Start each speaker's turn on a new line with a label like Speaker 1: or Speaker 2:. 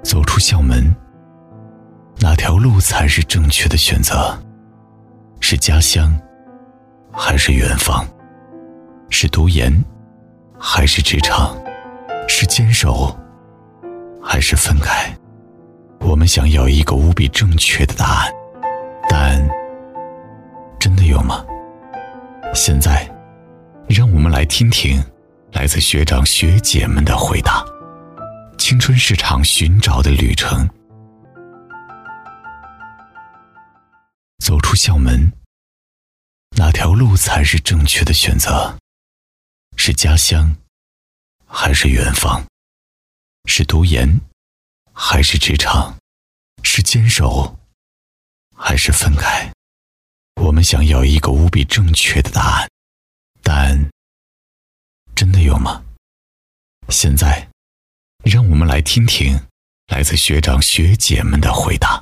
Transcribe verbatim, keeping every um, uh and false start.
Speaker 1: 走出校门，哪条路才是正确的选择？是家乡，还是远方？是读研，还是职场？是坚守，还是分开？我们想要一个无比正确的答案，但真的有吗？现在，让我们来听听来自学长学姐们的回答。青春市场寻找的旅程。走出校门，哪条路才是正确的选择？是家乡，还是远方？是读研，还是职场？是坚守，还是分开？我们想要一个无比正确的答案，但真的有吗？现在，让我们来听听来自学长学姐们的回答。